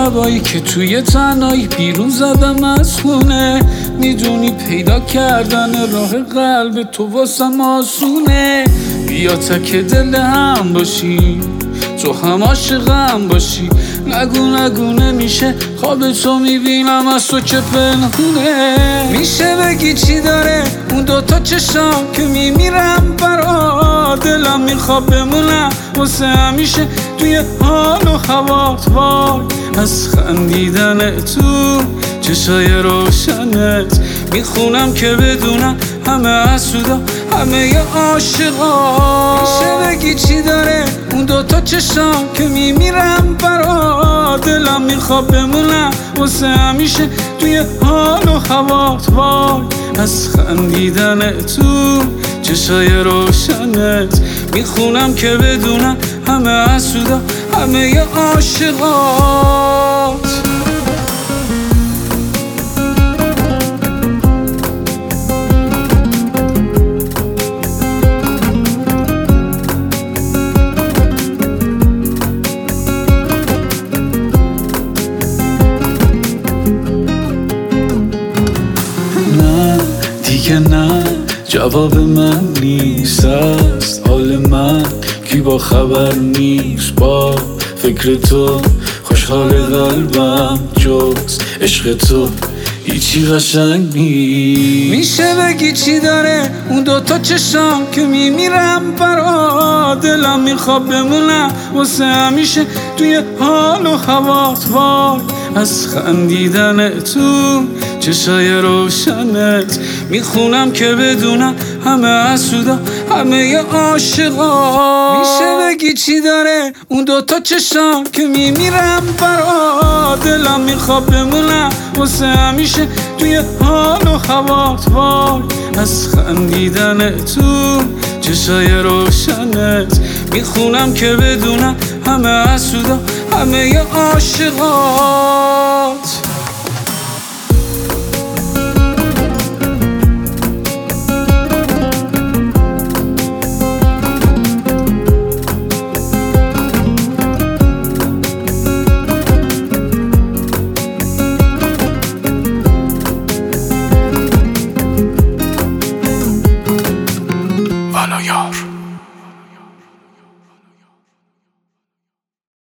شبایی که توی تنهایی بیرون زدم از خونه، میدونی پیدا کردن راه قلب تو واسم آسونه. بیا تک دل هم باشی، تو هم عاشقم باشی، نگو نمیشه خواب تو میبینم از تو که پنهونه. میشه بگی چی داره اون دوتا چشام که میمیرم برا، دلم میخواد بمونم واسه همیشه توی حال و هوات. وای از خندیدن تو چشای روشنت میخونم که بدونم همه حسودا همه عاشقا. میشه بگی چی داره اون دوتا چشام که میمیرم برا، دلم میخواد بمونم واسه همیشه توی حال و هوات. وای از خندیدن تو چشای روشنت میخونم که بدونم همه حسودا همه عاشقات. دیگه نه جواب من نیست از حال من، کی با خبر نیست با فکر تو، خوشحال قلبم جز عشق تو هیچی قشنگ نیست. میشه بگی چی داره اون دوتا چشام که میمیرم برا، دلم میخواد بمونم واسه همیشه توی حال و هوات. وای از خندیدن تو چشای روشنت میخونم که بدونم همه حسودا همه عاشقا. میشه بگی چی داره اون دوتا چشام که میمیرم برا، دلم میخواد بمونم واسه همیشه توی حال و هوات. وای از خندیدن تو چشای روشنت میخونم که بدونم همه حسودا همه عاشقات.